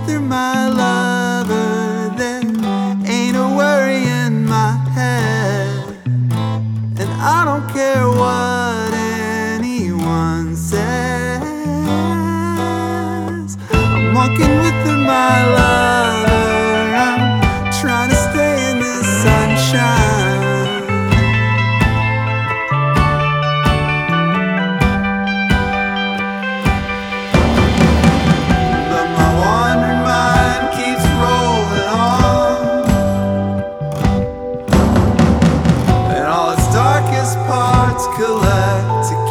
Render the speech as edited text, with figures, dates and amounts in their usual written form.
with her, my lover. There ain't a worry in my head, and I don't care what anyone says. I'm walking with her, my lover. I'm trying to stay in the sunshine. But my wandering mind keeps rolling on, and all its darkest parts collect together.